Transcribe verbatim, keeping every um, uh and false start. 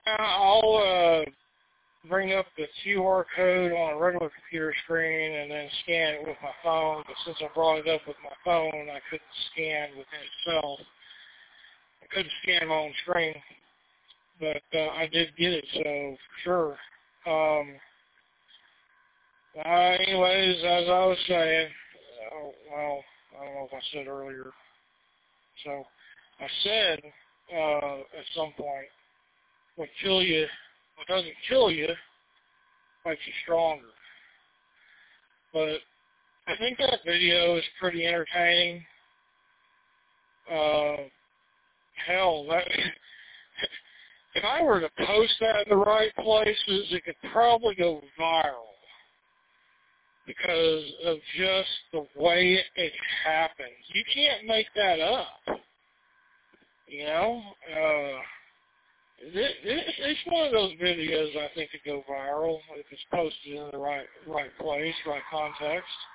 I'll uh, bring up the Q R code on a regular computer screen and then scan it with my phone. But since I brought it up with my phone, I couldn't scan within itself. I couldn't scan my own screen, but uh, I did get it, so for sure. Um, uh, anyways, as I was saying, uh, well, I don't know if I said earlier. So I said uh, at some point, what kill you, what doesn't kill you, makes you stronger. But I think that video is pretty entertaining. Uh, hell, that, if I were to post that in the right places, it could probably go viral because of just the way it happens. You can't make that up. You know? Uh, This, this, it's one of those videos I think could go viral if it's posted in the right right place, right context.